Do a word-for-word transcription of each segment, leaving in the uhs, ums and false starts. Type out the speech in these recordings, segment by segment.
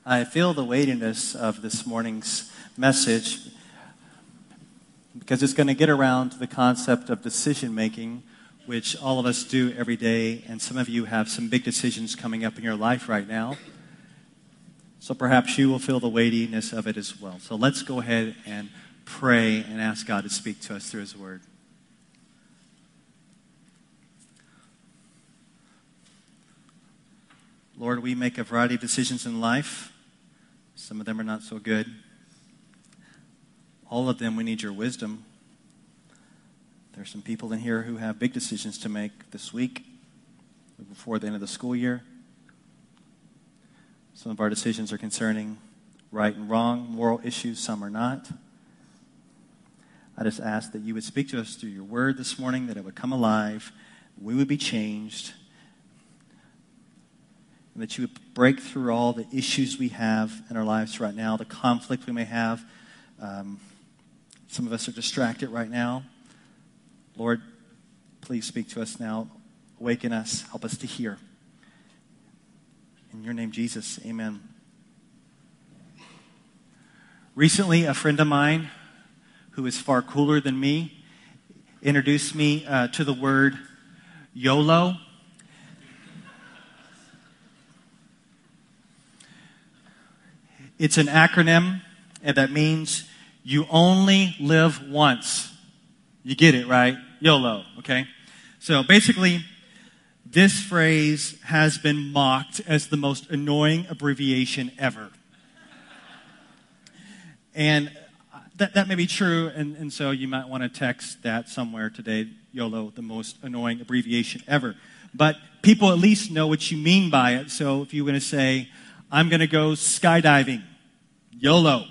I feel the weightiness of this morning's message because it's going to get around the concept of decision making, which all of us do every day, and some of you have some big decisions coming up in your life right now. So perhaps you will feel the weightiness of it as well. So let's go ahead and pray and ask God to speak to us through His Word. Lord, we make a variety of decisions in life. Some of them are not so good. All of them, we need your wisdom. There are some people in here who have big decisions to make this week, before the end of the school year. Some of our decisions are concerning right and wrong, moral issues, some are not. I just ask that you would speak to us through your word this morning, that it would come alive, we would be changed, and that you would break through all the issues we have in our lives right now, the conflict we may have. Um, some of us are distracted right now. Lord, please speak to us now. Awaken us. Help us to hear. In your name, Jesus, amen. Recently, a friend of mine who is far cooler than me introduced me uh, to the word YOLO. It's an acronym, and that means you only live once. You get it, right? YOLO, okay? So basically, this phrase has been mocked as the most annoying abbreviation ever. And that, that may be true, and, and so you might want to text that somewhere today, YOLO, the most annoying abbreviation ever. But people at least know what you mean by it. So if you were going to say, I'm going to go skydiving, YOLO.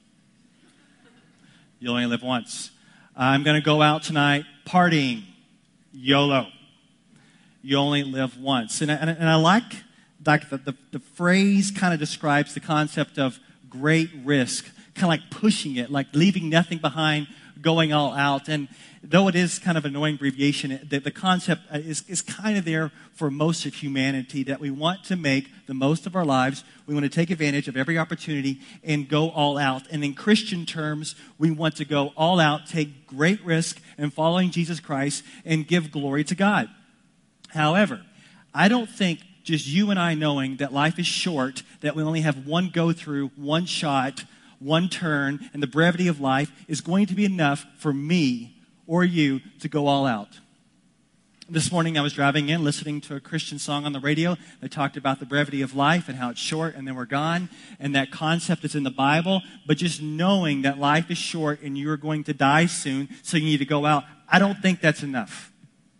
You only live once. I'm going to go out tonight partying, YOLO. You only live once. And I, and I like, like the, the, the phrase kind of describes the concept of great risk, kind of like pushing it, like leaving nothing behind, going all out. And though it is kind of an annoying abbreviation, the, the concept is, is kind of there for most of humanity, that we want to make the most of our lives. We want to take advantage of every opportunity and go all out. And in Christian terms, we want to go all out, take great risk in following Jesus Christ, and give glory to God. However, I don't think just you and I knowing that life is short, that we only have one go-through, one shot, one turn, and the brevity of life is going to be enough for me or you to go all out. This morning I was driving in, listening to a Christian song on the radio that talked about the brevity of life and how it's short and then we're gone. And that concept is in the Bible. But just knowing that life is short and you're going to die soon, so you need to go out, I don't think that's enough.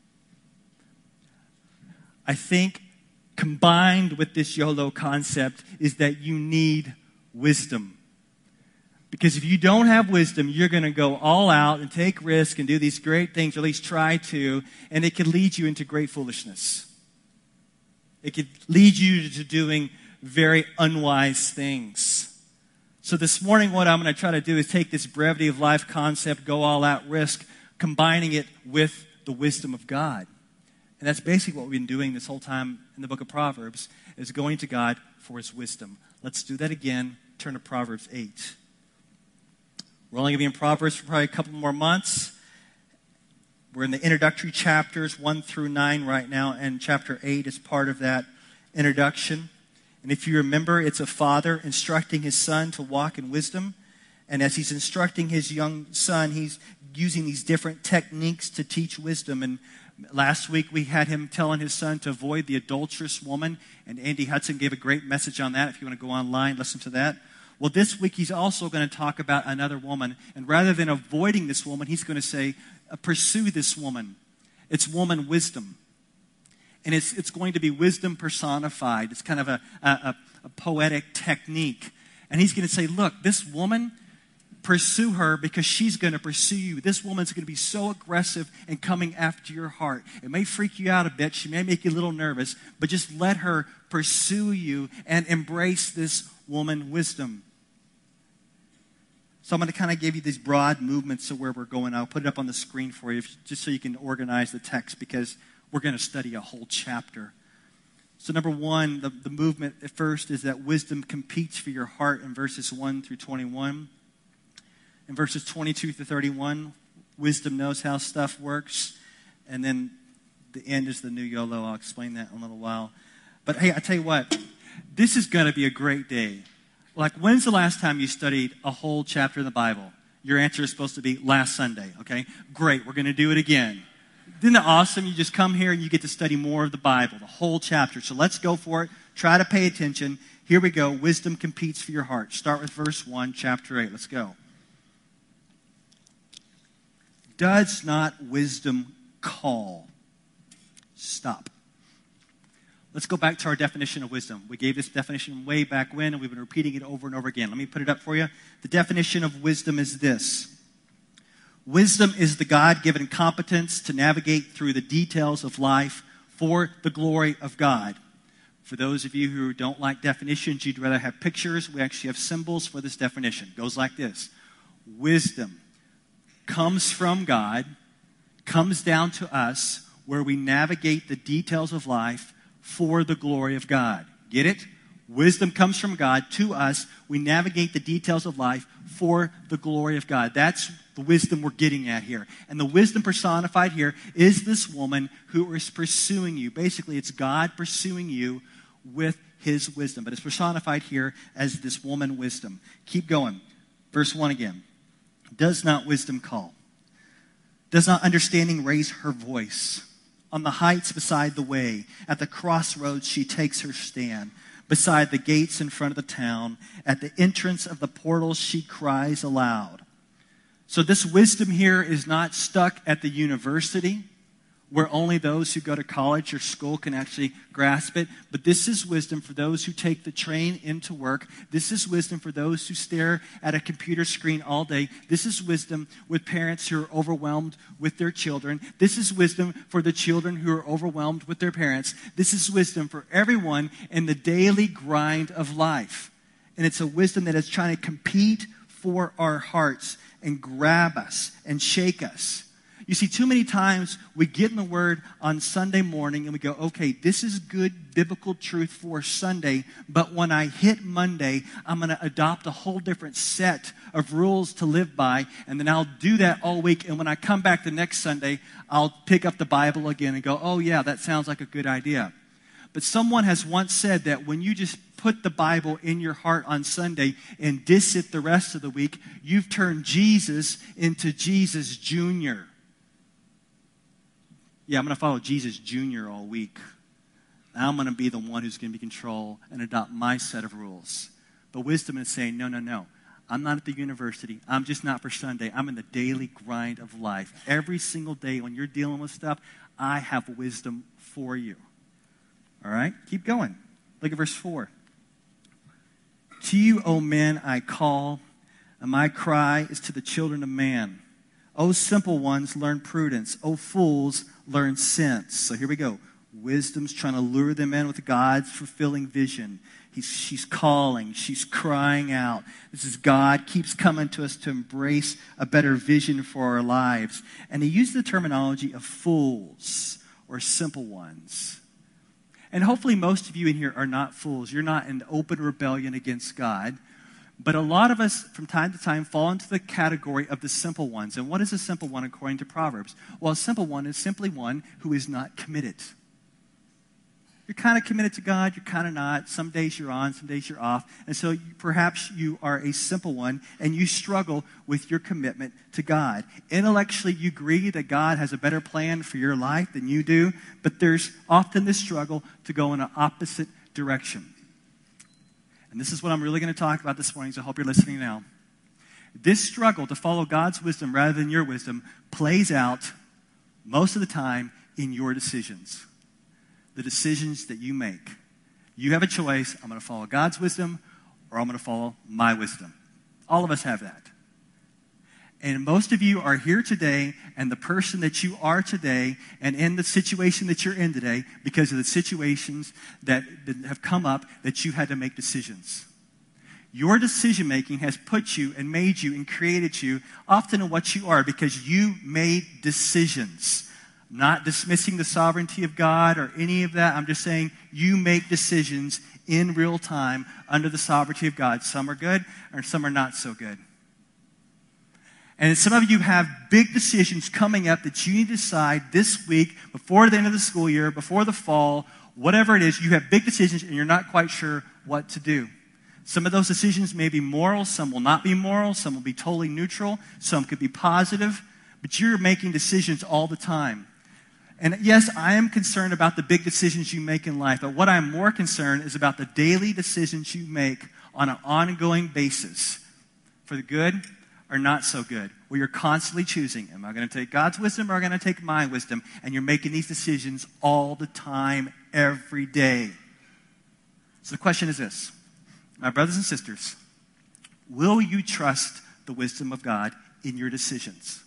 I think combined with this YOLO concept is that you need wisdom. Because if you don't have wisdom, you're going to go all out and take risks and do these great things, or at least try to, and it could lead you into great foolishness. It could lead you to doing very unwise things. So this morning, what I'm going to try to do is take this brevity of life concept, go all out risk, combining it with the wisdom of God. And that's basically what we've been doing this whole time in the book of Proverbs, is going to God for His wisdom. Let's do that again. Turn to Proverbs eight. We're only going to be in Proverbs for probably a couple more months. We're in the introductory chapters, one through nine right now, and chapter eight is part of that introduction. And if you remember, it's a father instructing his son to walk in wisdom. And as he's instructing his young son, he's using these different techniques to teach wisdom. And last week we had him telling his son to avoid the adulterous woman. And Andy Hudson gave a great message on that. If you want to go online, listen to that. Well, this week he's also going to talk about another woman. And rather than avoiding this woman, he's going to say, uh, pursue this woman. It's woman wisdom. And it's it's going to be wisdom personified. It's kind of a, a, a poetic technique. And he's going to say, look, this woman, pursue her because she's going to pursue you. This woman's going to be so aggressive and coming after your heart. It may freak you out a bit. She may make you a little nervous. But just let her pursue you and embrace this woman wisdom. So I'm going to kind of give you these broad movements of where we're going. I'll put it up on the screen for you just so you can organize the text, because we're going to study a whole chapter. So number one, the, the movement at first is that wisdom competes for your heart in verses one through twenty-one. In verses twenty-two through thirty-one, wisdom knows how stuff works. And then the end is the new YOLO. I'll explain that in a little while. But hey, I tell you what, this is going to be a great day. Like, when's the last time you studied a whole chapter in the Bible? Your answer is supposed to be last Sunday, okay? Great, we're going to do it again. Isn't that awesome? You just come here and you get to study more of the Bible, the whole chapter. So let's go for it. Try to pay attention. Here we go. Wisdom competes for your heart. Start with verse one, chapter eight. Let's go. Does not wisdom call? Stop. Let's go back to our definition of wisdom. We gave this definition way back when, and we've been repeating it over and over again. Let me put it up for you. The definition of wisdom is this. Wisdom is the God-given competence to navigate through the details of life for the glory of God. For those of you who don't like definitions, you'd rather have pictures, we actually have symbols for this definition. It goes like this. Wisdom comes from God, comes down to us, where we navigate the details of life for the glory of God. Get it? Wisdom comes from God to us. We navigate the details of life for the glory of God. That's the wisdom we're getting at here. And the wisdom personified here is this woman who is pursuing you. Basically, it's God pursuing you with his wisdom. But it's personified here as this woman wisdom. Keep going. Verse one again. Does not wisdom call? Does not understanding raise her voice? On the heights beside the way, at the crossroads she takes her stand. Beside the gates in front of the town, at the entrance of the portals she cries aloud. So this wisdom here is not stuck at the university, where only those who go to college or school can actually grasp it. But this is wisdom for those who take the train into work. This is wisdom for those who stare at a computer screen all day. This is wisdom with parents who are overwhelmed with their children. This is wisdom for the children who are overwhelmed with their parents. This is wisdom for everyone in the daily grind of life. And it's a wisdom that is trying to compete for our hearts and grab us and shake us. You see, too many times we get in the Word on Sunday morning and we go, okay, this is good biblical truth for Sunday, but when I hit Monday, I'm going to adopt a whole different set of rules to live by, and then I'll do that all week, and when I come back the next Sunday, I'll pick up the Bible again and go, oh yeah, that sounds like a good idea. But someone has once said that when you just put the Bible in your heart on Sunday and diss it the rest of the week, you've turned Jesus into Jesus Junior Yeah, I'm going to follow Jesus Junior all week. I'm going to be the one who's going to be in control and adopt my set of rules. But wisdom is saying, no, no, no. I'm not at the university. I'm just not for Sunday. I'm in the daily grind of life. Every single day when you're dealing with stuff, I have wisdom for you. All right? Keep going. Look at verse four. To you, O men, I call, and my cry is to the children of man. O simple ones, learn prudence. O fools, learn sense. So here we go. Wisdom's trying to lure them in with God's fulfilling vision. He's, she's calling. She's crying out. This is God keeps coming to us to embrace a better vision for our lives. And he used the terminology of fools or simple ones. And hopefully most of you in here are not fools. You're not in open rebellion against God. But a lot of us, from time to time, fall into the category of the simple ones. And what is a simple one according to Proverbs? Well, a simple one is simply one who is not committed. You're kind of committed to God, you're kind of not. Some days you're on, some days you're off. And so you, perhaps you are a simple one, and you struggle with your commitment to God. Intellectually, you agree that God has a better plan for your life than you do, but there's often this struggle to go in an opposite direction. And this is what I'm really going to talk about this morning, so I hope you're listening now. This struggle to follow God's wisdom rather than your wisdom plays out most of the time in your decisions. The decisions that you make. You have a choice. I'm going to follow God's wisdom or I'm going to follow my wisdom. All of us have that. And most of you are here today, and the person that you are today and in the situation that you're in today because of the situations that have come up that you had to make decisions. Your decision-making has put you and made you and created you often in what you are because you made decisions Not dismissing the sovereignty of God or any of that. I'm just saying you make decisions in real time under the sovereignty of God. Some are good and some are not so good. And some of you have big decisions coming up that you need to decide this week, before the end of the school year, before the fall, whatever it is. You have big decisions and you're not quite sure what to do. Some of those decisions may be moral, some will not be moral, some will be totally neutral, some could be positive, but you're making decisions all the time. And yes, I am concerned about the big decisions you make in life, but what I'm more concerned is about the daily decisions you make on an ongoing basis for the good or not so good, where you're constantly choosing, am I going to take God's wisdom or am I going to take my wisdom? And you're making these decisions all the time, every day. So the question is this, my brothers and sisters, will you trust the wisdom of God in your decisions?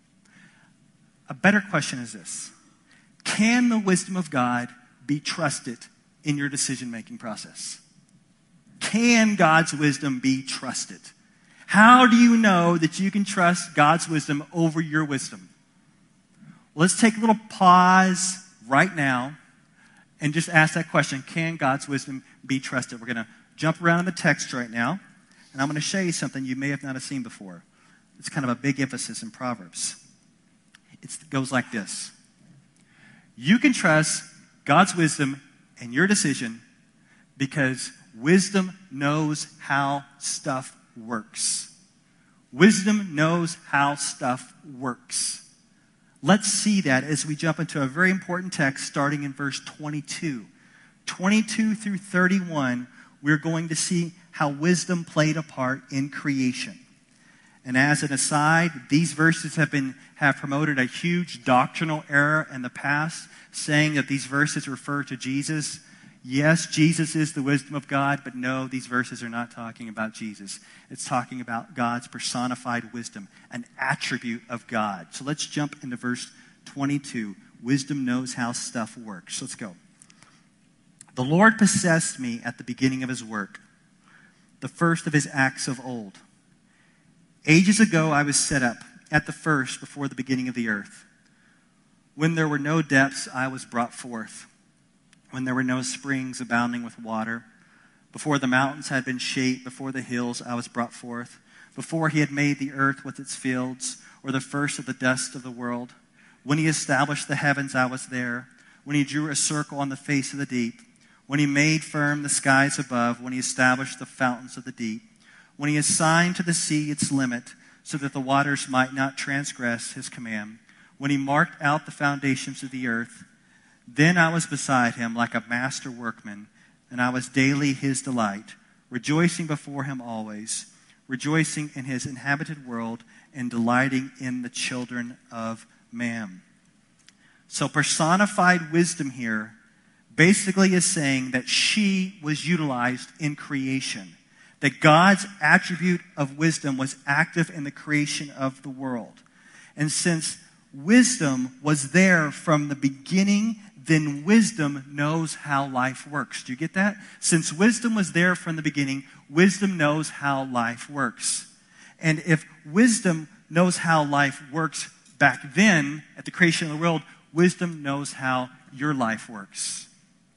A better question is this, can the wisdom of God be trusted in your decision-making process? Can God's wisdom be trusted? How do you know that you can trust God's wisdom over your wisdom? Well, let's take a little pause right now and just ask that question, can God's wisdom be trusted? We're going to jump around in the text right now, and I'm going to show you something you may have not have seen before. It's kind of a big emphasis in Proverbs. It's, it goes like this. You can trust God's wisdom in your decision because wisdom knows how stuff works. Wisdom knows how stuff works. Let's see that as we jump into a very important text starting in verse twenty-two. twenty-two through thirty-one, we're going to see how wisdom played a part in creation. And as an aside, these verses have been have promoted a huge doctrinal error in the past, saying that these verses refer to Jesus. Yes, Jesus is the wisdom of God, but no, these verses are not talking about Jesus. It's talking about God's personified wisdom, an attribute of God. So let's jump into verse twenty-two. Wisdom knows how stuff works. Let's go. The Lord possessed me at the beginning of his work, the first of his acts of old. Ages ago I was set up at the first before the beginning of the earth. When there were no depths, I was brought forth. When there were no springs abounding with water, before the mountains had been shaped, before the hills I was brought forth, before he had made the earth with its fields, or the first of the dust of the world. When he established the heavens, I was there. When he drew a circle on the face of the deep, when he made firm the skies above, when he established the fountains of the deep, when he assigned to the sea its limit, so that the waters might not transgress his command, when he marked out the foundations of the earth, then I was beside him like a master workman, and I was daily his delight, rejoicing before him always, rejoicing in his inhabited world, and delighting in the children of man. So personified wisdom here basically is saying that she was utilized in creation. That God's attribute of wisdom was active in the creation of the world. And since wisdom was there from the beginning, then wisdom knows how life works. Do you get that? Since wisdom was there from the beginning, wisdom knows how life works. And if wisdom knows how life works back then, at the creation of the world, wisdom knows how your life works.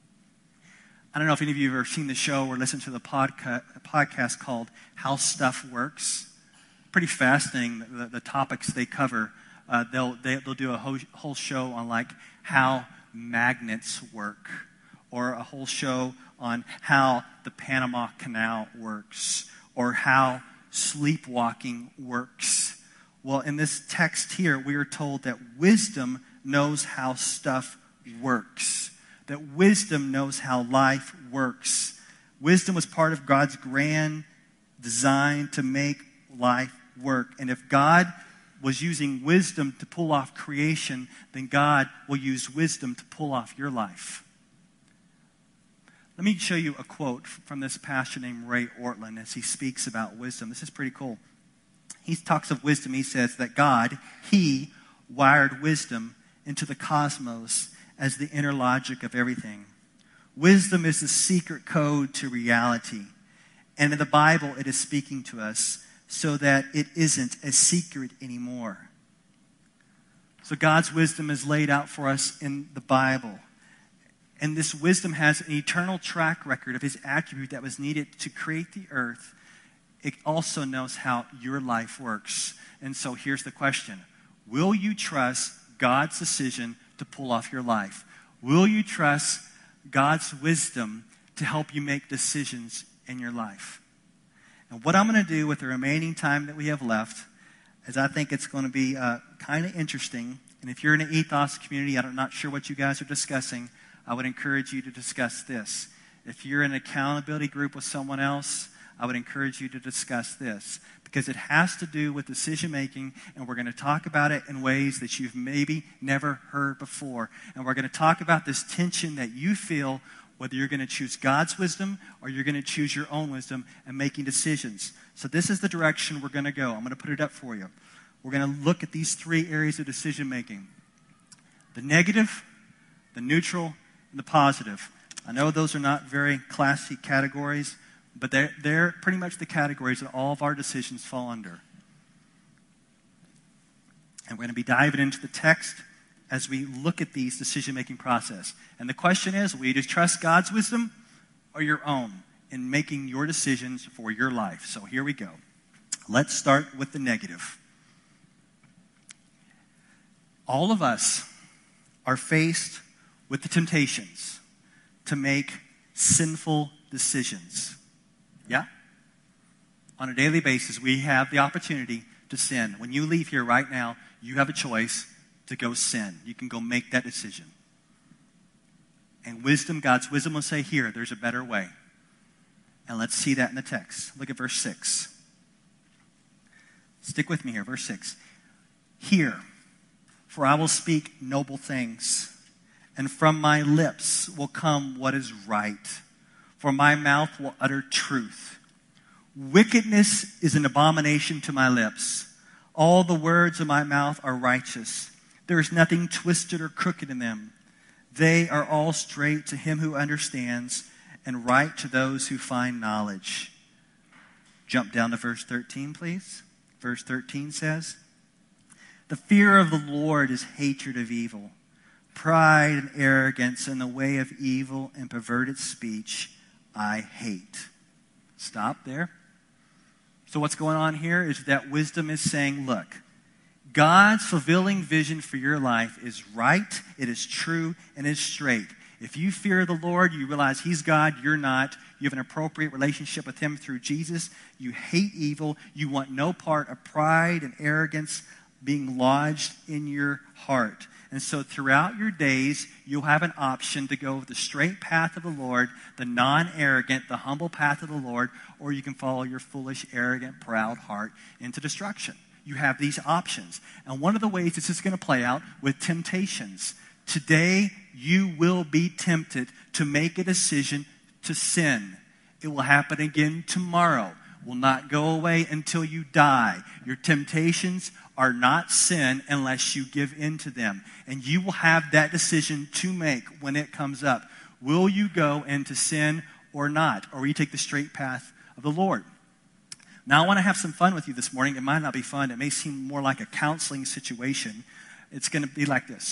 I don't know if any of you have ever seen the show or listened to the podca- podcast called How Stuff Works. Pretty fascinating, the, the topics they cover. Uh, they'll, they, they'll do a whole, whole show on like how magnets work, or a whole show on how the Panama Canal works, or how sleepwalking works. Well, in this text here, we are told that wisdom knows how stuff works. That wisdom knows how life works. Wisdom was part of God's grand design to make life work. And if God was using wisdom to pull off creation, then God will use wisdom to pull off your life. Let me show you a quote from this pastor named Ray Ortlund as he speaks about wisdom. This is pretty cool. He talks of wisdom. He says that God, he wired wisdom into the cosmos as the inner logic of everything. Wisdom is the secret code to reality. And in the Bible, it is speaking to us so that it isn't a secret anymore. So God's wisdom is laid out for us in the Bible. And this wisdom has an eternal track record of his attribute that was needed to create the earth. It also knows how your life works. And so here's the question. Will you trust God's decision to pull off your life? Will you trust God's wisdom to help you make decisions in your life? And what I'm going to do with the remaining time that we have left is I think it's going to be uh, kind of interesting. And if you're in an ethos community, I'm not sure what you guys are discussing, I would encourage you to discuss this. If you're in an accountability group with someone else, I would encourage you to discuss this because it has to do with decision making, and we're going to talk about it in ways that you've maybe never heard before. And we're going to talk about this tension that you feel whether you're going to choose God's wisdom or you're going to choose your own wisdom and making decisions. So this is the direction we're going to go. I'm going to put it up for you. We're going to look at these three areas of decision making: the negative, the neutral, and the positive. I know those are not very classy categories, but they're, they're pretty much the categories that all of our decisions fall under. And we're going to be diving into the text as we look at these decision-making process. And the question is, will you just trust God's wisdom or your own in making your decisions for your life? So here we go. Let's start with the negative. All of us are faced with the temptations to make sinful decisions. Yeah? On a daily basis, we have the opportunity to sin. When you leave here right now, you have a choice to go sin. You can go make that decision. And wisdom, God's wisdom will say, here, there's a better way. And let's see that in the text. Look at verse six. Stick with me here, verse six. Hear, for I will speak noble things, and from my lips will come what is right, for my mouth will utter truth. Wickedness is an abomination to my lips. All the words of my mouth are righteous. There is nothing twisted or crooked in them. They are all straight to him who understands, and right to those who find knowledge. Jump down to verse thirteen, please. Verse thirteen says, the fear of the Lord is hatred of evil. Pride and arrogance and the way of evil and perverted speech I hate. Stop there. So what's going on here is that wisdom is saying, look, God's fulfilling vision for your life is right, it is true, and is straight. If you fear the Lord, you realize he's God, you're not. You have an appropriate relationship with him through Jesus. You hate evil. You want no part of pride and arrogance being lodged in your heart. And so throughout your days, you'll have an option to go the straight path of the Lord, the non-arrogant, the humble path of the Lord, or you can follow your foolish, arrogant, proud heart into destruction. You have these options. And one of the ways this is going to play out with temptations. Today, you will be tempted to make a decision to sin. It will happen again tomorrow. Will not go away until you die. Your temptations are not sin unless you give in to them. And you will have that decision to make when it comes up. Will you go into sin or not? Or will you take the straight path of the Lord? Now, I want to have some fun with you this morning. It might not be fun. It may seem more like a counseling situation. It's going to be like this.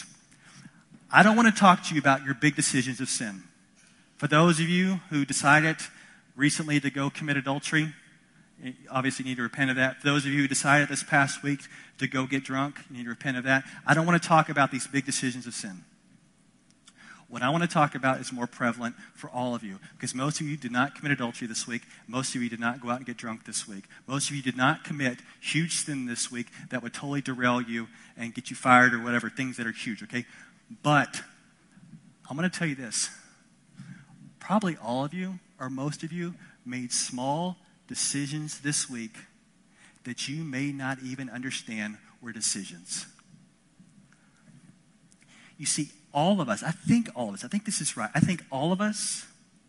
I don't want to talk to you about your big decisions of sin. For those of you who decided recently to go commit adultery, you obviously need to repent of that. For those of you who decided this past week to go get drunk, you need to repent of that. I don't want to talk about these big decisions of sin. What I want to talk about is more prevalent for all of you, because most of you did not commit adultery this week. Most of you did not go out and get drunk this week. Most of you did not commit huge sin this week that would totally derail you and get you fired or whatever, things that are huge, okay? But I'm going to tell you this. Probably all of you, or most of you, made small decisions this week that you may not even understand were decisions. You see, all of us, I think all of us, I think this is right, I think all of us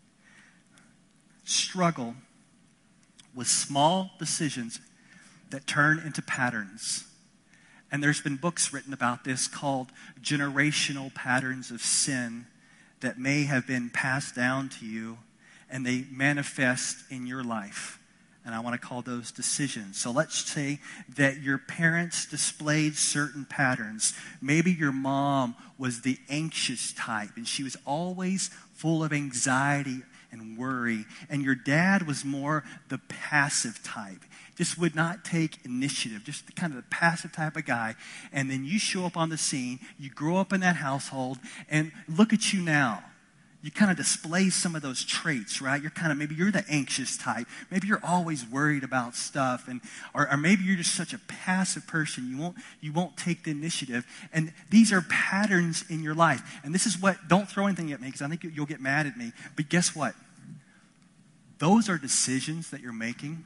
struggle with small decisions that turn into patterns. And there's been books written about this called Generational Patterns of Sin that may have been passed down to you, and they manifest in your life. And I want to call those decisions. So let's say that your parents displayed certain patterns. Maybe your mom was the anxious type, and she was always full of anxiety and worry. And your dad was more the passive type. Just would not take initiative, just kind of the passive type of guy. And then you show up on the scene, you grow up in that household, and look at you now. You kind of display some of those traits, right? You're kind of, maybe you're the anxious type. Maybe you're always worried about stuff. and or, or maybe you're just such a passive person. You won't, you won't take the initiative. And these are patterns in your life. And this is what, don't throw anything at me because I think you'll get mad at me. But guess what? Those are decisions that you're making.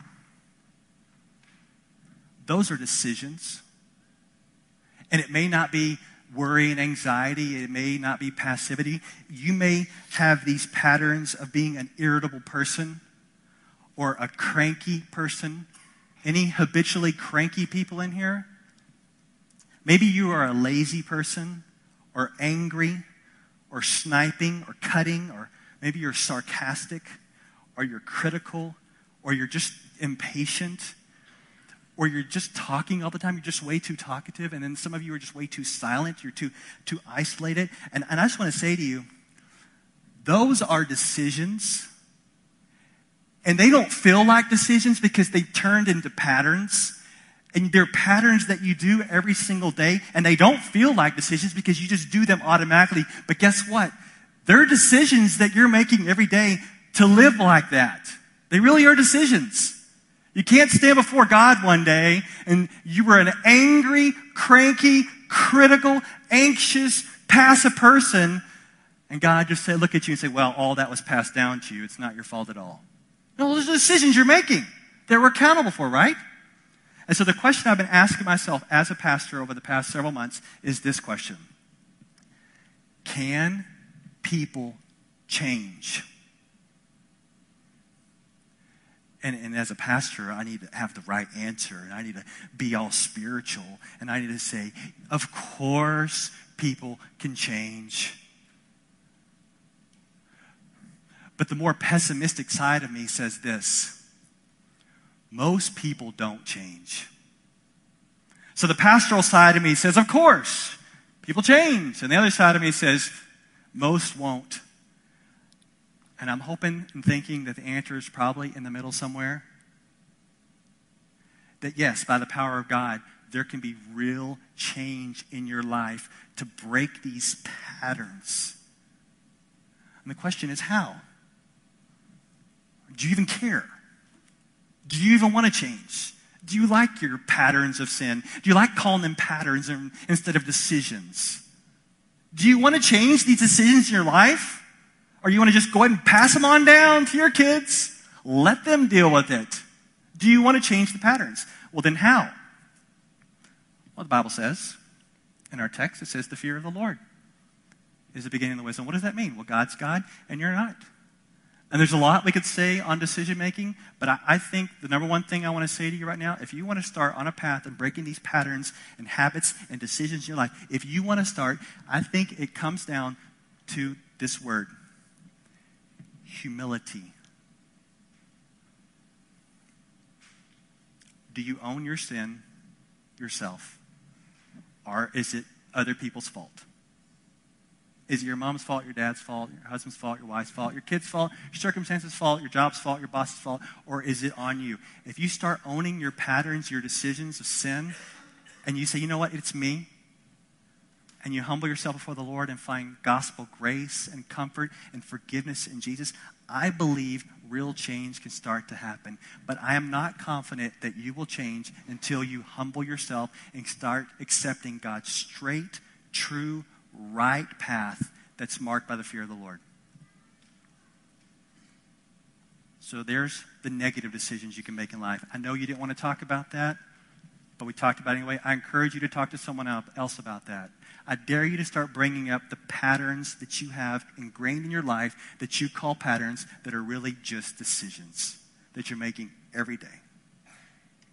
Those are decisions. And it may not be worry and anxiety. It may not be passivity. You may have these patterns of being an irritable person or a cranky person. Any habitually cranky people in here? Maybe you are a lazy person or angry or sniping or cutting, or maybe you're sarcastic or you're critical or you're just impatient. Or you're just talking all the time. You're just way too talkative. And then some of you are just way too silent. You're too, too isolated. And, and I just want to say to you, those are decisions. And they don't feel like decisions because they turned into patterns. And they're patterns that you do every single day. And they don't feel like decisions because you just do them automatically. But guess what? They're decisions that you're making every day to live like that. They really are decisions. You can't stand before God one day and you were an angry, cranky, critical, anxious, passive person, and God just said, look at you and say, well, all that was passed down to you. It's not your fault at all. No, those are decisions you're making that we're accountable for, right? And so the question I've been asking myself as a pastor over the past several months is this question. Can people change? And, and as a pastor, I need to have the right answer, and I need to be all spiritual, and I need to say, of course people can change. But the more pessimistic side of me says this: most people don't change. So the pastoral side of me says, of course, people change. And the other side of me says, most won't. And I'm hoping and thinking that the answer is probably in the middle somewhere. That yes, by the power of God, there can be real change in your life to break these patterns. And the question is how? Do you even care? Do you even want to change? Do you like your patterns of sin? Do you like calling them patterns instead of decisions? Do you want to change these decisions in your life? Or you want to just go ahead and pass them on down to your kids? Let them deal with it. Do you want to change the patterns? Well, then how? Well, the Bible says, in our text, it says the fear of the Lord is the beginning of the wisdom. What does that mean? Well, God's God and you're not. And there's a lot we could say on decision making, but I, I think the number one thing I want to say to you right now, if you want to start on a path of breaking these patterns and habits and decisions in your life, if you want to start, I think it comes down to this word. Humility. Do you own your sin yourself? Or is it other people's fault? Is it your mom's fault, your dad's fault, your husband's fault, your wife's fault, your kid's fault, your circumstances' fault, your job's fault, your boss's fault? Or is it on you? If you start owning your patterns, your decisions of sin, and you say, you know what, it's me, and you humble yourself before the Lord and find gospel grace and comfort and forgiveness in Jesus, I believe real change can start to happen. But I am not confident that you will change until you humble yourself and start accepting God's straight, true, right path that's marked by the fear of the Lord. So there's the negative decisions you can make in life. I know you didn't want to talk about that, but we talked about it anyway. I encourage you to talk to someone else about that. I dare you to start bringing up the patterns that you have ingrained in your life that you call patterns that are really just decisions that you're making every day.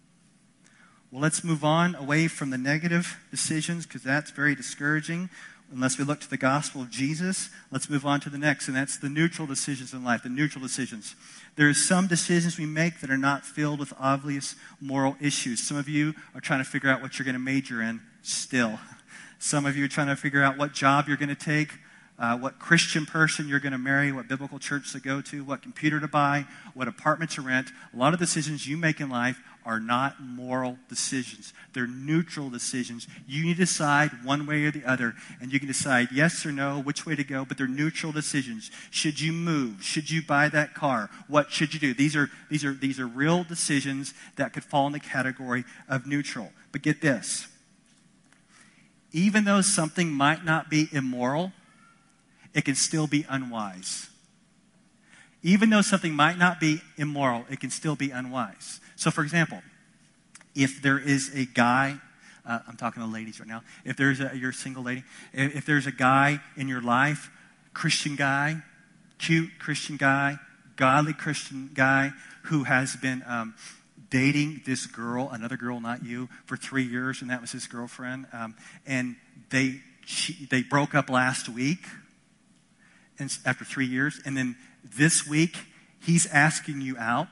Well, let's move on away from the negative decisions because that's very discouraging. unless we look to the gospel of Jesus, let's move on to the next, and that's the neutral decisions in life, the neutral decisions. There are some decisions we make that are not filled with obvious moral issues. Some of you are trying to figure out what you're going to major in still. Some of you are trying to figure out what job you're going to take, uh, what Christian person you're going to marry, what biblical church to go to, what computer to buy, what apartment to rent. A lot of decisions you make in life are not moral decisions. They're neutral decisions. You need to decide one way or the other, and you can decide yes or no, which way to go, but they're neutral decisions. Should you move? Should you buy that car? What should you do? These are, these are, these are real decisions that could fall in the category of neutral. But get this. Even though something might not be immoral, it can still be unwise. Even though something might not be immoral, it can still be unwise. So, for example, if there is a guy, uh, I'm talking to ladies right now, if there's a, you're a single lady, if, if there's a guy in your life, Christian guy, cute Christian guy, godly Christian guy, who has been um, dating this girl, another girl, not you, for three years, and that was his girlfriend, um, and they she, they broke up last week, and after three years, and then this week he's asking you out.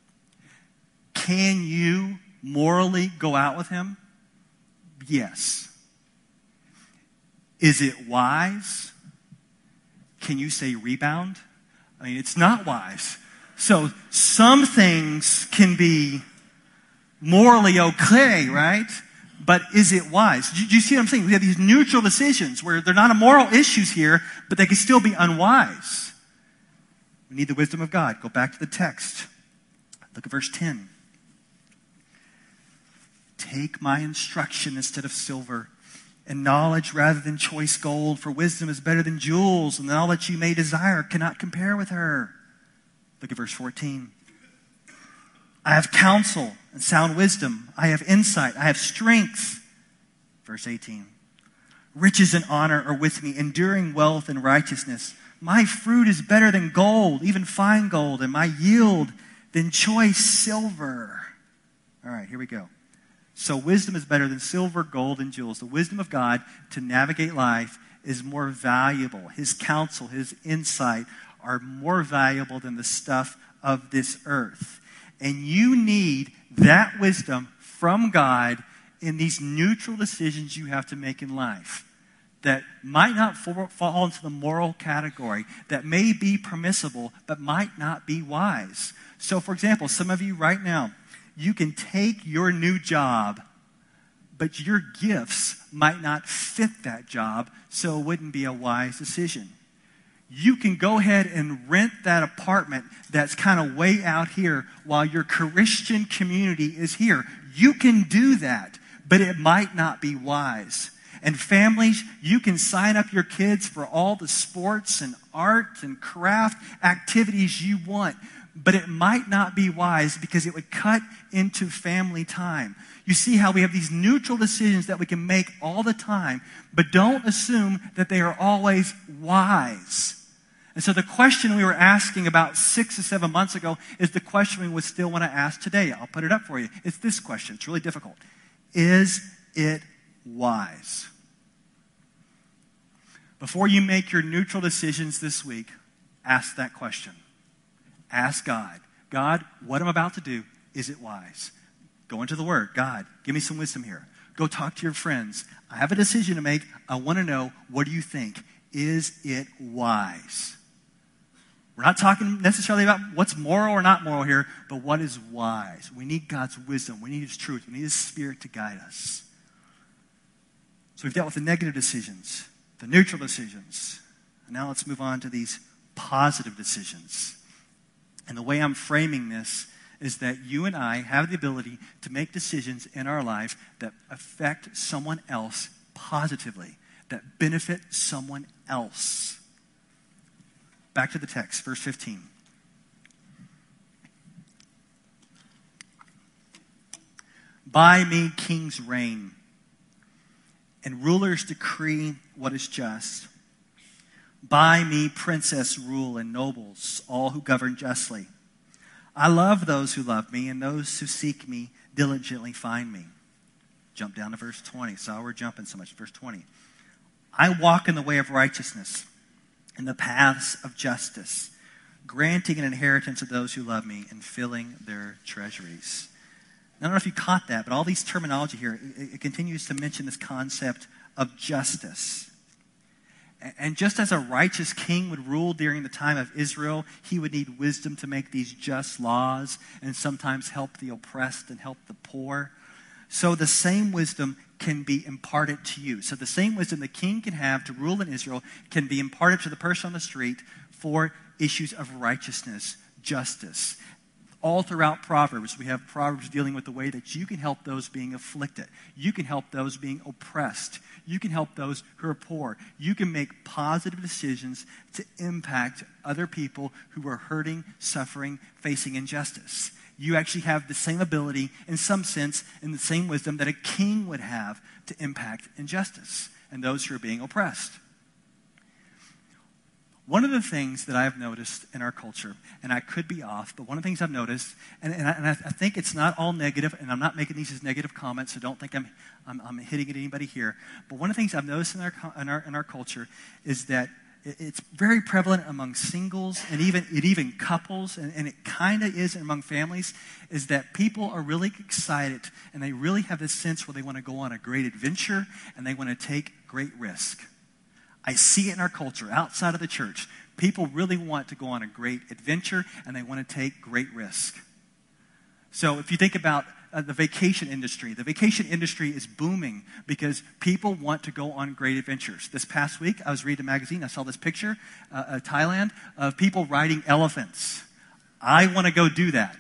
Can you morally go out with him? Yes. Is it wise? Can you say rebound? I mean, it's not wise. So some things can be morally okay, right? But is it wise? Do you see what I'm saying? We have these neutral decisions where they're not moral issues here, but they can still be unwise. We need the wisdom of God. Go back to the text. Look at verse ten. Take my instruction instead of silver, and knowledge rather than choice gold, for wisdom is better than jewels, and all that you may desire cannot compare with her. Look at verse fourteen. I have counsel and sound wisdom. I have insight. I have strength. Verse eighteen. Riches and honor are with me, enduring wealth and righteousness. My fruit is better than gold, even fine gold, and my yield than choice silver. All right, here we go. So wisdom is better than silver, gold, and jewels. The wisdom of God to navigate life is more valuable. His counsel, his insight are more valuable than the stuff of this earth. And you need that wisdom from God in these neutral decisions you have to make in life that might not fall into the moral category, that may be permissible, but might not be wise. So, for example, some of you right now, you can take your new job, but your gifts might not fit that job, so it wouldn't be a wise decision. You can go ahead and rent that apartment that's kind of way out here while your Christian community is here. You can do that, but it might not be wise. And families, you can sign up your kids for all the sports and art and craft activities you want, but it might not be wise because it would cut into family time. You see how we have these neutral decisions that we can make all the time, but don't assume that they are always wise. And so the question we were asking about six to seven months ago is the question we would still want to ask today. I'll put it up for you. It's this question. It's really difficult. Is it wise? Before you make your neutral decisions this week, ask that question. Ask God, God, what I'm about to do, is it wise? Go into the Word. God, give me some wisdom here. Go talk to your friends. I have a decision to make. I want to know, what do you think? Is it wise? We're not talking necessarily about what's moral or not moral here, but what is wise. We need God's wisdom. We need His truth. We need His Spirit to guide us. So we've dealt with the negative decisions, the neutral decisions. And now let's move on to these positive decisions. And the way I'm framing this is that you and I have the ability to make decisions in our life that affect someone else positively, that benefit someone else. Back to the text, verse fifteen. By me kings reign, and rulers decree what is just. By me princes rule, and nobles, all who govern justly. I love those who love me, and those who seek me diligently find me. Jump down to verse twenty. So we're jumping so much. Verse twenty. I walk in the way of righteousness, in the paths of justice, granting an inheritance of those who love me and filling their treasuries. I don't know if you caught that, but all these terminology here, it, it continues to mention this concept of justice. And just as a righteous king would rule during the time of Israel, he would need wisdom to make these just laws and sometimes help the oppressed and help the poor. So the same wisdom can be imparted to you. So the same wisdom the king can have to rule in Israel can be imparted to the person on the street for issues of righteousness, justice. All throughout Proverbs, we have Proverbs dealing with the way that you can help those being afflicted. You can help those being oppressed. You can help those who are poor. You can make positive decisions to impact other people who are hurting, suffering, facing injustice. You actually have the same ability, in some sense, and the same wisdom that a king would have to impact injustice and those who are being oppressed. One of the things that I've noticed in our culture, and I could be off, but one of the things I've noticed, and, and, I, and I think it's not all negative, and I'm not making these as negative comments, so don't think I'm, I'm, I'm hitting at anybody here. But one of the things I've noticed in our, in our, in our culture is that it's very prevalent among singles and even and even couples, and, and it kind of is among families, is that people are really excited, and they really have this sense where they want to go on a great adventure, and they want to take great risk. I see it in our culture, outside of the church. People really want to go on a great adventure, and they want to take great risk. So if you think about uh, the vacation industry, the vacation industry is booming because people want to go on great adventures. This past week, I was reading a magazine. I saw this picture, uh, of Thailand, of people riding elephants. I want to go do that.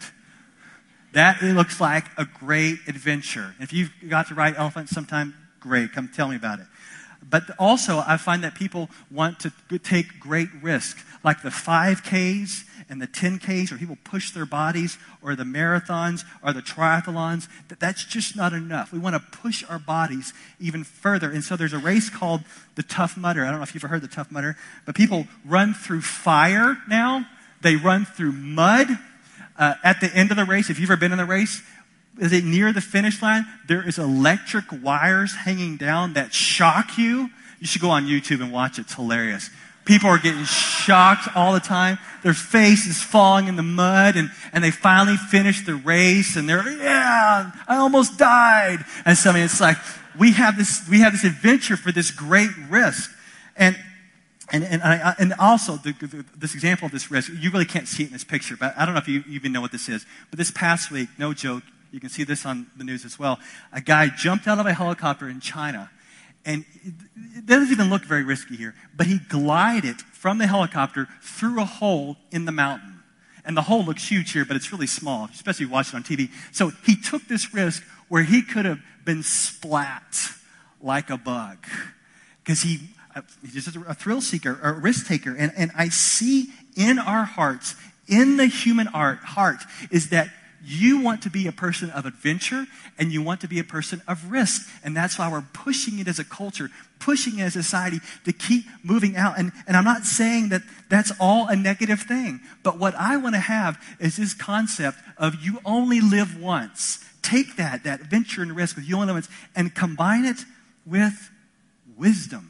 That it looks like a great adventure. If you've got to ride elephants sometime, great. Come tell me about it. But also, I find that people want to take great risks, like the five Ks and the ten Ks, or people push their bodies, or the marathons, or the triathlons. That That's just not enough. We want to push our bodies even further. And so there's a race called the Tough Mudder. I don't know if you've ever heard the Tough Mudder, but people run through fire now. They run through mud. Uh, at the end of the race, if you've ever been in the race, is it near the finish line? There is electric wires hanging down that shock you. You should go on YouTube and watch it. It's hilarious. People are getting shocked all the time. Their face is falling in the mud, and, and they finally finish the race, and they're, yeah, I almost died. And so, I mean, it's like, we have this, we have this adventure for this great risk. And And and I, and also, the, the, this example of this risk, you really can't see it in this picture, but I don't know if you even know what this is. But this past week, no joke, you can see this on the news as well, a guy jumped out of a helicopter in China. And it doesn't even look very risky here, but he glided from the helicopter through a hole in the mountain. And the hole looks huge here, but it's really small, especially if you watch it on T V. So he took this risk where he could have been splat like a bug. Because he... He's just a thrill seeker, a risk taker. And, and I see in our hearts, in the human art, heart, is that you want to be a person of adventure and you want to be a person of risk. And that's why we're pushing it as a culture, pushing it as a society to keep moving out. And, and I'm not saying that that's all a negative thing. But what I want to have is this concept of you only live once. Take that, that adventure and risk with you only live once, and combine it with wisdom.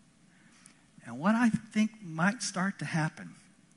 And what I think might start to happen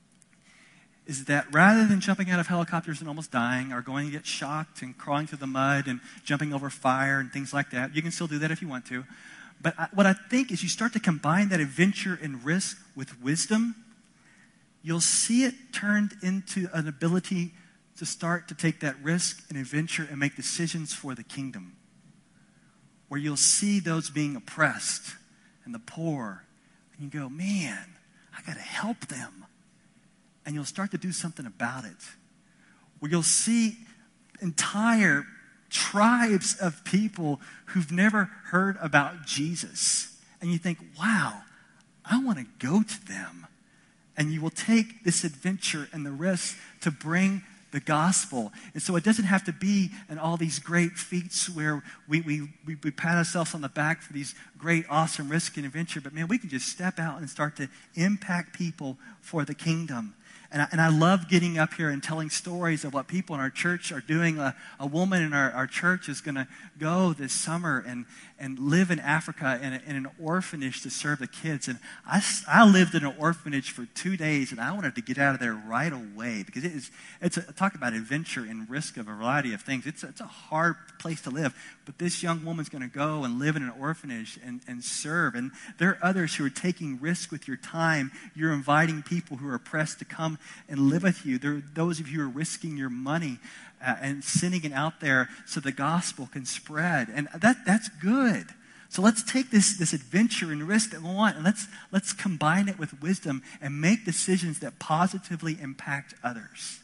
is that rather than jumping out of helicopters and almost dying, or going to get shocked and crawling through the mud and jumping over fire and things like that, you can still do that if you want to. But I, what I think is you start to combine that adventure and risk with wisdom, you'll see it turned into an ability to start to take that risk and adventure and make decisions for the kingdom, where you'll see those being oppressed and the poor. And you go, man, I got to help them. And you'll start to do something about it. Where you'll see entire tribes of people who've never heard about Jesus. And you think, wow, I want to go to them. And you will take this adventure and the risk to bring the gospel. And so it doesn't have to be in all these great feats where we, we, we, we pat ourselves on the back for these great, awesome risk and adventure. But man, we can just step out and start to impact people for the kingdom. And I, and I love getting up here and telling stories of what people in our church are doing. A, a woman in our, our church is going to go this summer and, and live in Africa in, a, in an orphanage to serve the kids. And I, I lived in an orphanage for two days, and I wanted to get out of there right away because it is, it's a, talk about adventure and risk of a variety of things. It's, it's a hard place to live. But this young woman's going to go and live in an orphanage and, and serve. And there are others who are taking risks with your time. You're inviting people who are oppressed to come and live with you. There are those of you who are risking your money uh, and sending it out there so the gospel can spread. And that that's good. So let's take this, this adventure and risk that we want, and let's, let's combine it with wisdom and make decisions that positively impact others.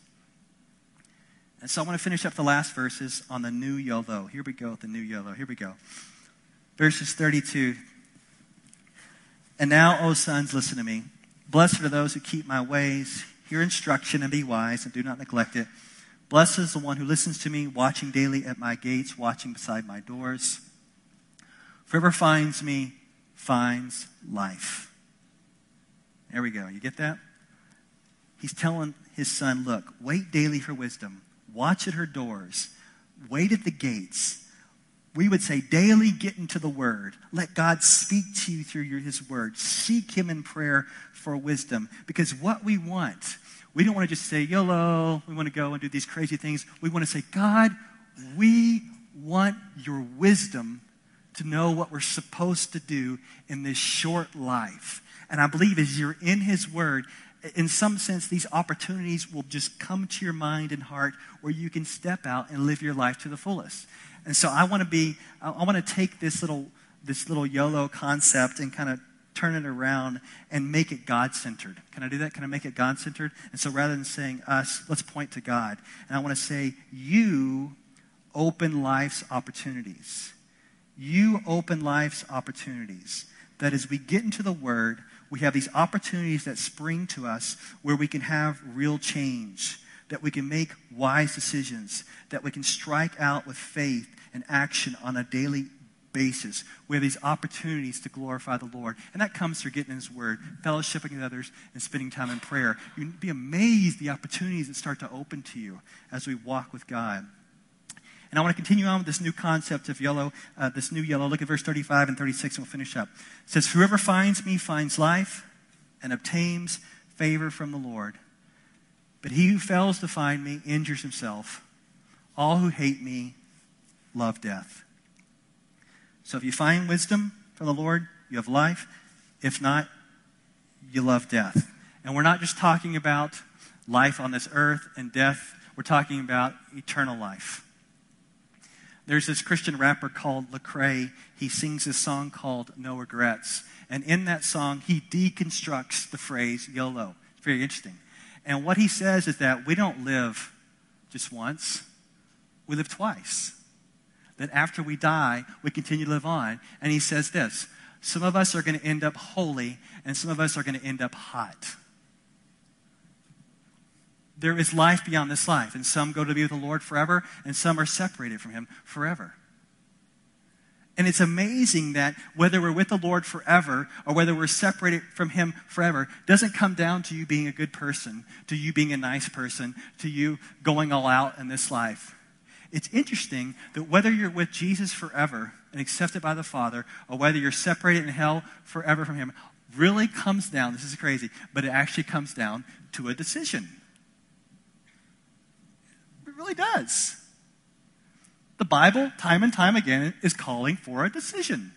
And so I want to finish up the last verses on the new YOLO. Here we go with the new YOLO. Here we go. Verses thirty-two. And now, O sons, listen to me. Blessed are those who keep my ways. Hear instruction and be wise, and do not neglect it. Blessed is the one who listens to me, watching daily at my gates, watching beside my doors. For whoever finds me finds life. There we go. You get that? He's telling his son, look, wait daily for wisdom. Watch at her doors. Wait at the gates. We would say daily get into the Word. Let God speak to you through your, His Word. Seek Him in prayer for wisdom. Because what we want, we don't want to just say, YOLO, we want to go and do these crazy things. We want to say, God, we want your wisdom to know what we're supposed to do in this short life. And I believe as you're in His Word, in some sense, these opportunities will just come to your mind and heart where you can step out and live your life to the fullest. And so I want to be, I want to take this little, this little YOLO concept and kind of turn it around and make it God-centered. Can I do that? Can I make it God-centered? And so rather than saying us, let's point to God. And I want to say, you open life's opportunities. You open life's opportunities. That as we get into the Word, we have these opportunities that spring to us where we can have real change, that we can make wise decisions, that we can strike out with faith and action on a daily basis. We have these opportunities to glorify the Lord. And that comes through getting in His Word, fellowshipping with others, and spending time in prayer. You'd be amazed the opportunities that start to open to you as we walk with God. And I want to continue on with this new concept of YOLO, uh, this new YOLO. Look at verse thirty-five and thirty-six, and we'll finish up. It says, whoever finds me finds life and obtains favor from the Lord. But he who fails to find me injures himself. All who hate me love death. So if you find wisdom from the Lord, you have life. If not, you love death. And we're not just talking about life on this earth and death. We're talking about eternal life. There's this Christian rapper called Lecrae. He sings this song called No Regrets. And in that song, he deconstructs the phrase YOLO. It's very interesting. And what he says is that we don't live just once. We live twice. That after we die, we continue to live on. And he says this, some of us are going to end up holy, and some of us are going to end up hot. There is life beyond this life, and some go to be with the Lord forever, and some are separated from Him forever. And it's amazing that whether we're with the Lord forever or whether we're separated from Him forever doesn't come down to you being a good person, to you being a nice person, to you going all out in this life. It's interesting that whether you're with Jesus forever and accepted by the Father, or whether you're separated in hell forever from Him, really comes down, this is crazy, but it actually comes down to a decision. It really does. The Bible, time and time again, is calling for a decision.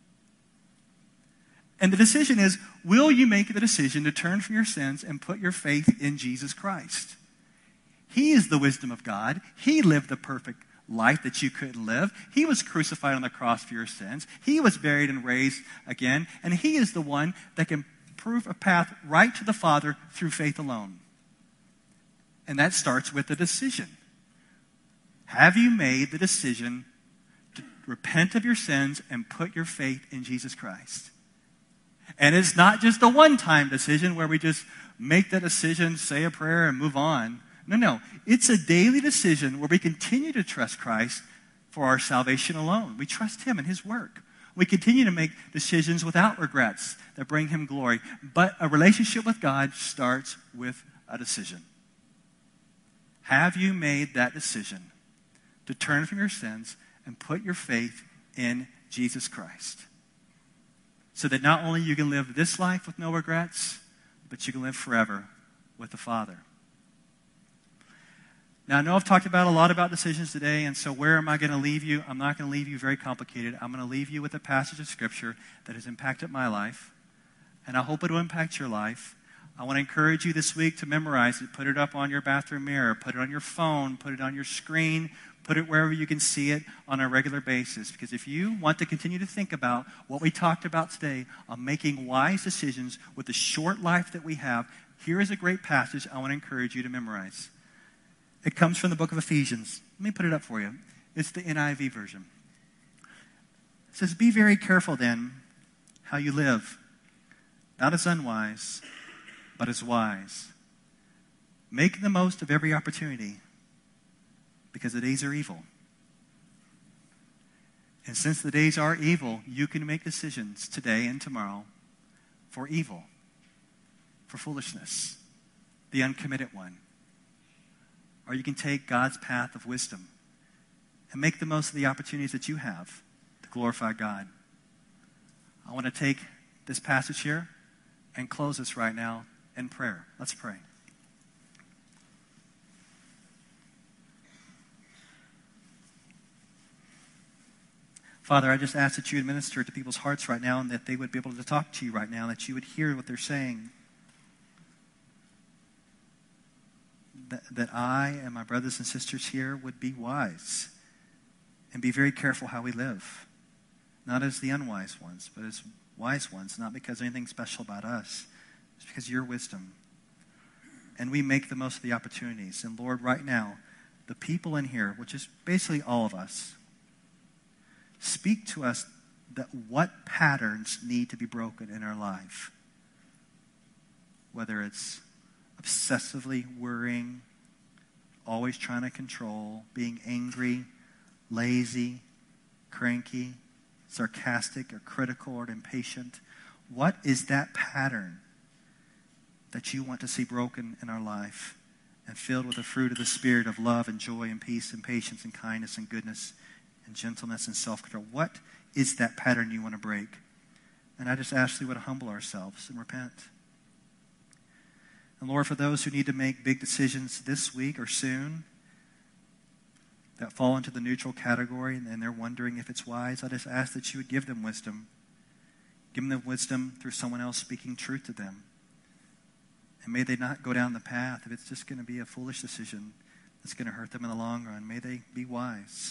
And the decision is, will you make the decision to turn from your sins and put your faith in Jesus Christ? He is the wisdom of God. He lived the perfect life that you couldn't live. He was crucified on the cross for your sins. He was buried and raised again. And He is the one that can prove a path right to the Father through faith alone. And that starts with a decision. Have you made the decision to repent of your sins and put your faith in Jesus Christ? And it's not just a one-time decision where we just make that decision, say a prayer, and move on. No, no. It's a daily decision where we continue to trust Christ for our salvation alone. We trust Him and His work. We continue to make decisions without regrets that bring Him glory. But a relationship with God starts with a decision? Have you made that decision to turn from your sins and put your faith in Jesus Christ? So that not only you can live this life with no regrets, but you can live forever with the Father. Now, I know I've talked about a lot about decisions today, and so where am I going to leave you? I'm not going to leave you very complicated. I'm going to leave you with a passage of Scripture that has impacted my life, and I hope it will impact your life. I want to encourage you this week to memorize it. Put it up on your bathroom mirror. Put it on your phone. Put it on your screen. Put it wherever you can see it on a regular basis. Because if you want to continue to think about what we talked about today on making wise decisions with the short life that we have, here is a great passage I want to encourage you to memorize. It comes from the book of Ephesians. Let me put it up for you. It's the N I V version. It says, "Be very careful then how you live, not as unwise, but as wise. Make the most of every opportunity, because the days are evil." And since the days are evil, you can make decisions today and tomorrow for evil, for foolishness, the uncommitted one. Or you can take God's path of wisdom and make the most of the opportunities that you have to glorify God. I want to take this passage here and close this right now in prayer. Let's pray. Father, I just ask that you would minister to people's hearts right now and that they would be able to talk to you right now, that you would hear what they're saying. That, that I and my brothers and sisters here would be wise and be very careful how we live. Not as the unwise ones, but as wise ones, not because anything special about us. It's because of your wisdom. And we make the most of the opportunities. And Lord, right now, the people in here, which is basically all of us, speak to us that what patterns need to be broken in our life. Whether it's obsessively worrying, always trying to control, being angry, lazy, cranky, sarcastic, or critical, or impatient. What is that pattern that you want to see broken in our life and filled with the fruit of the Spirit of love and joy and peace and patience and kindness and goodness and gentleness and self-control? What is that pattern you want to break? And I just ask you to humble ourselves and repent. And Lord, for those who need to make big decisions this week or soon that fall into the neutral category and they're wondering if it's wise, I just ask that you would give them wisdom. Give them wisdom through someone else speaking truth to them. And may they not go down the path if it's just going to be a foolish decision that's going to hurt them in the long run. May they be wise.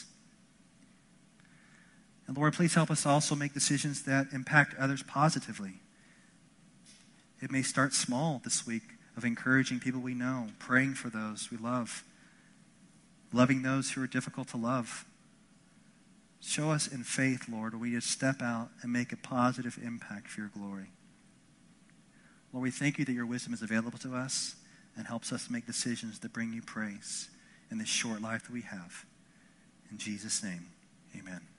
And Lord, please help us also make decisions that impact others positively. It may start small this week, of encouraging people we know, praying for those we love, loving those who are difficult to love. Show us in faith, Lord, where we just step out and make a positive impact for your glory. Lord, we thank you that your wisdom is available to us and helps us make decisions that bring you praise in this short life that we have. In Jesus' name, amen.